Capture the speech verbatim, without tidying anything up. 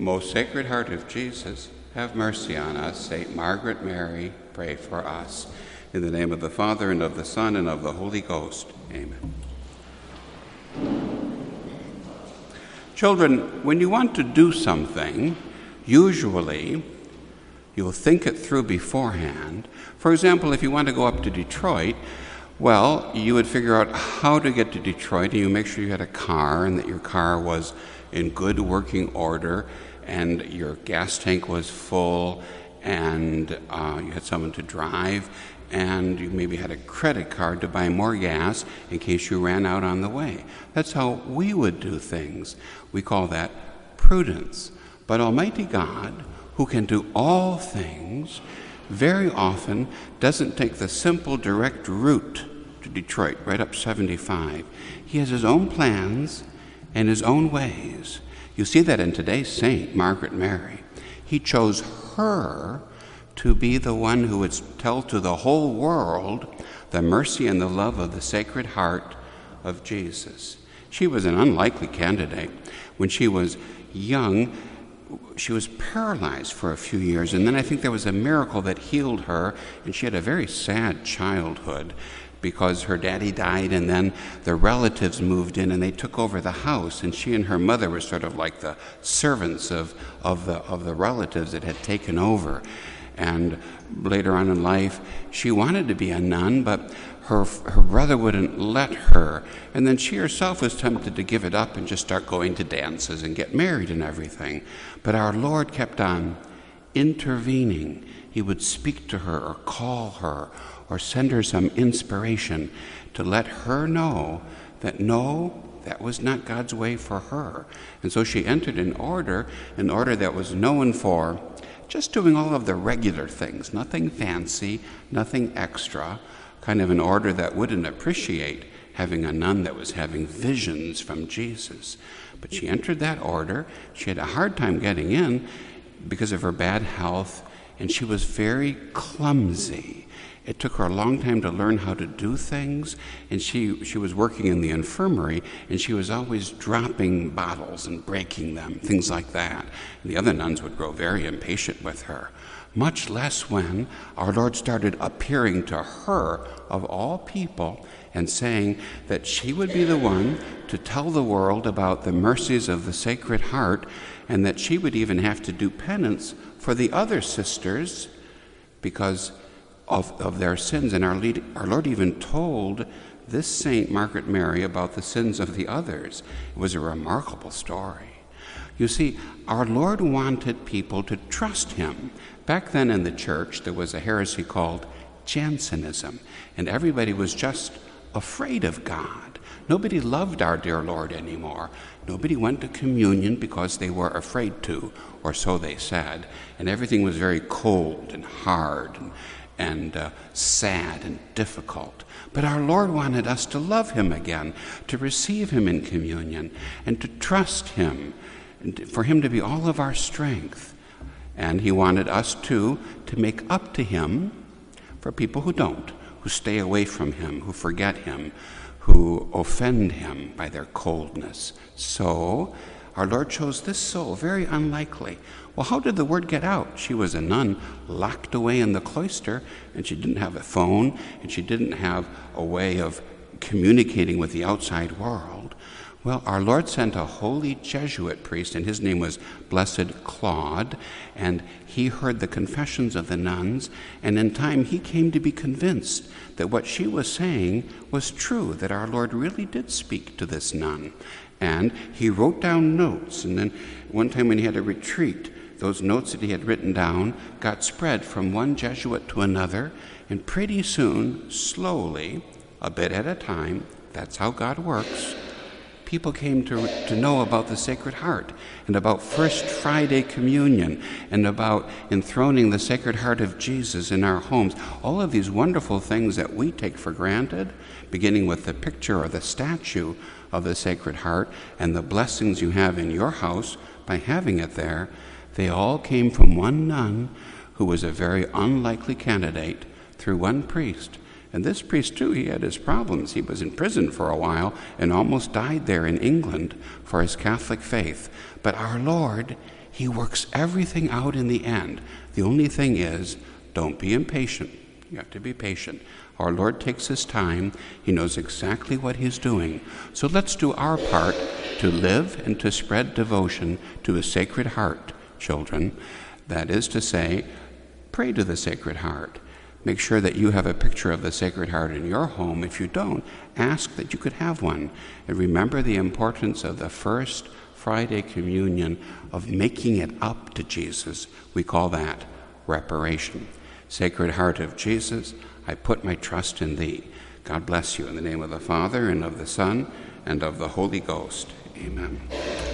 Most Sacred Heart of Jesus, have mercy on us. Saint Margaret Mary, pray for us. In the name of the Father, and of the Son, and of the Holy Ghost. Amen. Children, when you want to do something, usually you'll think it through beforehand. For example, if you want to go up to Detroit, well, you would figure out how to get to Detroit, and you make sure you had a car and that your car was in good working order and your gas tank was full and uh, you had someone to drive, and you maybe had a credit card to buy more gas in case you ran out on the way. That's how we would do things. We call that prudence. But Almighty God, who can do all things, very often doesn't take the simple direct route to Detroit, right up seventy-five. He has his own plans and his own ways. You see that in today's saint, Margaret Mary. He chose her to be the one who would tell to the whole world the mercy and the love of the Sacred Heart of Jesus. She was an unlikely candidate. When she was young, she was paralyzed for a few years, and then I think there was a miracle that healed her, and she had a very sad childhood because her daddy died, and then the relatives moved in and they took over the house, and she and her mother were sort of like the servants of, of, the, of the relatives that had taken over. And later on in life, she wanted to be a nun, but her, her brother wouldn't let her. And then she herself was tempted to give it up and just start going to dances and get married and everything. But our Lord kept on intervening. He would speak to her or call her or send her some inspiration to let her know that no, that was not God's way for her. And so she entered an order, an order that was known for just doing all of the regular things, nothing fancy, nothing extra, kind of an order that wouldn't appreciate having a nun that was having visions from Jesus. But she entered that order. She had a hard time getting in because of her bad health, and she was very clumsy. It took her a long time to learn how to do things, and she, she was working in the infirmary, and she was always dropping bottles and breaking them, things like that. And the other nuns would grow very impatient with her, much less when our Lord started appearing to her, of all people, and saying that she would be the one to tell the world about the mercies of the Sacred Heart, and that she would even have to do penance for the other sisters because Of, of their sins. And our, lead, our Lord even told this Saint Margaret Mary about the sins of the others. It was a remarkable story. You see, our Lord wanted people to trust him. Back then in the church, there was a heresy called Jansenism, and everybody was just afraid of God. Nobody loved our dear Lord anymore. Nobody went to communion because they were afraid to, or so they said, and everything was very cold and hard and and uh, sad and difficult. But our Lord wanted us to love him again, to receive him in communion, and to trust him, and for him to be all of our strength. And he wanted us, too, to make up to him for people who don't, who stay away from him, who forget him, who offend him by their coldness. So our Lord chose this soul, very unlikely. Well, how did the word get out? She was a nun locked away in the cloister, and she didn't have a phone, and she didn't have a way of communicating with the outside world. Well, our Lord sent a holy Jesuit priest, and his name was Blessed Claude, and he heard the confessions of the nuns, and in time he came to be convinced that what she was saying was true, that our Lord really did speak to this nun. And he wrote down notes, and then one time when he had a retreat, those notes that he had written down got spread from one Jesuit to another, and pretty soon, slowly, a bit at a time, that's how God works, people came to, to know about the Sacred Heart, and about First Friday Communion, and about enthroning the Sacred Heart of Jesus in our homes. All of these wonderful things that we take for granted, beginning with the picture or the statue of the Sacred Heart, and the blessings you have in your house by having it there, they all came from one nun who was a very unlikely candidate through one priest. And this priest, too, he had his problems. He was in prison for a while and almost died there in England for his Catholic faith. But our Lord, he works everything out in the end. The only thing is, don't be impatient. You have to be patient. Our Lord takes his time. He knows exactly what he's doing. So let's do our part to live and to spread devotion to a Sacred Heart, children. That is to say, pray to the Sacred Heart. Make sure that you have a picture of the Sacred Heart in your home. If you don't, ask that you could have one. And remember the importance of the first Friday communion, of making it up to Jesus. We call that reparation. Sacred Heart of Jesus, I put my trust in thee. God bless you in the name of the Father, and of the Son, and of the Holy Ghost. Amen.